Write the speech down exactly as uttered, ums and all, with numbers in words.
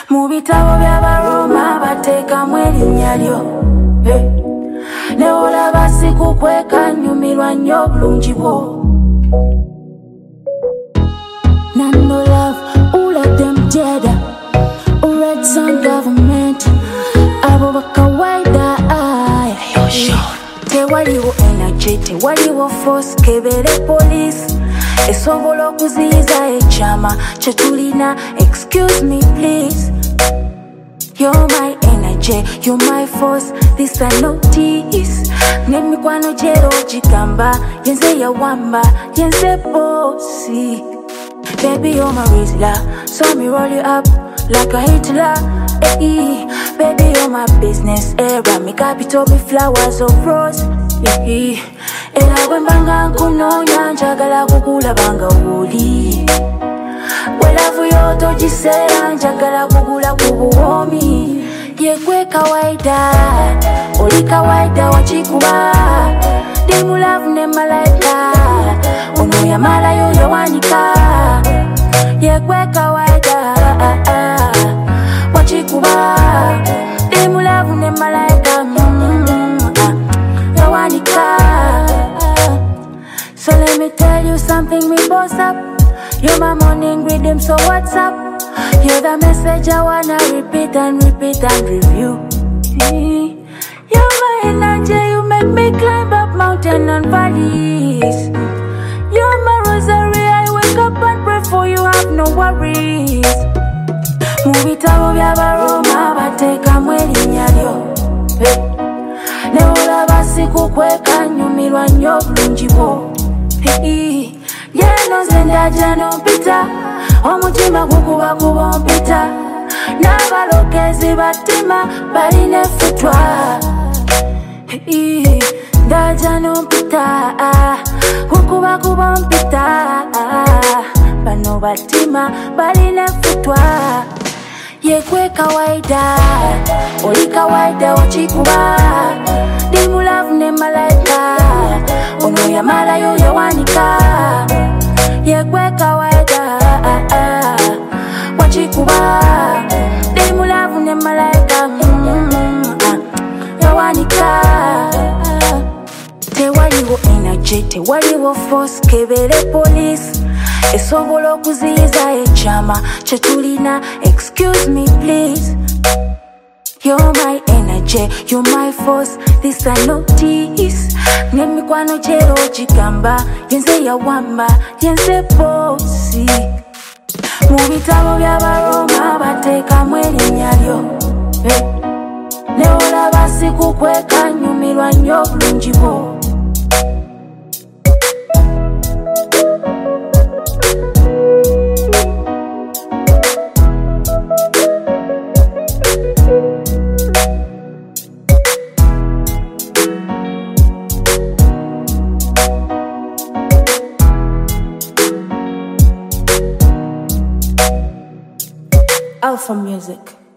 Mu bitabo by'Abaroma bateekamu erinnya lyo. Ne olaba sikukweka nyumirwa nnyo obulungi bwo. None no love, who let them dead? Red Sun government, abo bakawaida. Tewaliwo energy, tewaliwo force, kebere police esobola okuziyiza ekyama kye tulina. Excuse me please. You're my energy, you're my force, this I notice. Nemikwano jero jigamba, yenze ya wamba, yenze bossy. Baby, you're my Rizla, so me roll you up like a Hitler. Hey, baby, you're my business era, me capital be flowers of rose. Hey, ela wembanga nkunonya njagala kukulabanga wuli. Welavu yoto jisera njagala kugula kubuwomi. Yekwe kawaida, oli kawaida wachikuba. Dimu love ne malaika, ono ya mala yo yawanika. Yekwe kawaida, wachikuba. Dimu love ne malaika, yawanika. So let me tell you something, me boss up. You're my morning rhythm, so what's up? You're the message I wanna repeat and repeat and review. You're my energy, you make me climb up mountain and valleys. You're my rosary, I wake up and pray for you, have no worries. Mu bitabo by'Abaroma bateekamu erinnya lyo. Ne olaba sikukweka nyumirwa nnyo obulungi bwo. Yeno zendaja nompita, omutima gukuba kuba mpita. N'abalokezi batima balina effutwa. Ndaja nompita, gukuba kuba mpita. Bano batima balina effutwa. Yekwe kawaida, oli kawaida wachikuba. Dimu love ne malaika, ono ya mala yo yawanika. Yekwe kawaida, wachikuba. Dimu love ne malaika, yawanika. Tewaliwo energy, tewaliwo force, kebere police esobola okuziyiza ekyama kye tulina. Excuse me please. You're my energy, you're my force, this I notice. Nemikwano jero jigamba, yenze ya wamba, yenze bossy. Mu bitabo by'Abaroma bateekamu erinnya lyo. Ne olaba sikukweka nyumirwa nnyo obulungi bwo. Alpha Music.